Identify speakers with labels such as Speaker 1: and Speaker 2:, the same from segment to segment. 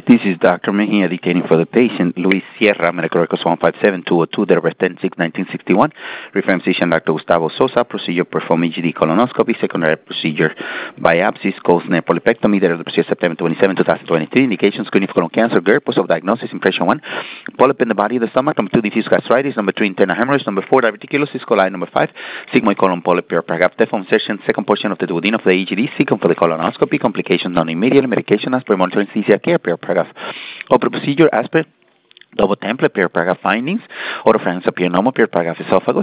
Speaker 1: This is Dr. Mejia dictating for the patient, Luis Sierra, medical records 157202, date of birth 10/6/1961. Referring physician, Dr. Gustavo Sosa. Procedure perform EGD colonoscopy. Secondary procedure biopsy, Cosner polypectomy, date of the procedure September 27, 2023. Indications, screening for colon cancer, GERD, post of diagnosis, impression 1, polyp in the body of the stomach. Number 2, diffuse gastritis. Number 3, internal hemorrhage. Number 4, diverticulosis coli. Number 5, sigmoid colon polyp, paragraph deform insertion, second portion of the duodenum of the EGD, second for the colonoscopy. Complications non immediate. Medication as per monitoring anesthesia care, paragraph. Open procedure as per double template, paragraph findings. Oropharynx appear normal, paragraph esophagus.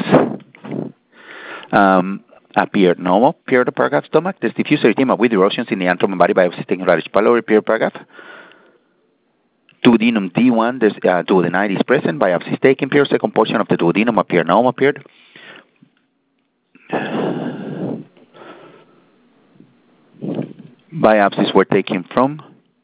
Speaker 1: Appear normal, paragraph stomach. There's diffuse erythema with erosions in the abdomen body biopsy taken radish pylori, paragraph. Duodenum D1, there's duodenitis present, biopsy taken, second portion of the duodenum appear normal, Biopsies were taken from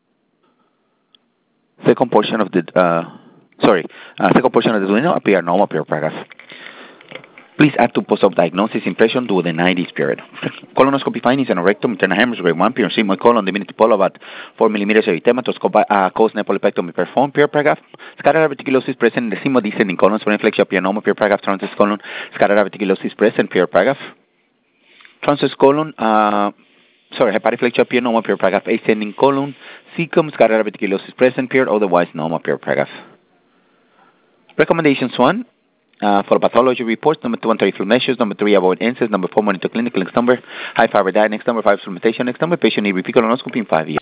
Speaker 1: second portion of the duodenum appear normal, paragraph. Please add to post-op diagnosis impression duodenitis, Colonoscopy findings and rectum, internal hemorrhage, grade 1, sigmoid colon, diminutive pole about 4 millimeters erythema, Cosner polypectomy performed, paragraph. Scatter diverticulosis present in the sigmoid descending colon, inflection appear normal, paragraph. Transverse colon, scatter diverticulosis present, paragraph. Transverse colon, hepatic flexure appear normal, paragraph. Ascending colon, cecum, scatter diverticulosis present, otherwise normal, paragraph. Recommendations 1. For pathology reports, number 2, anti-inflammatory measures, number 3, avoid NSAIDs, number 4, monitor clinical, next number, high fiber diet, next number 5, supplementation, next number, patient need repeat colonoscopy in 5 years.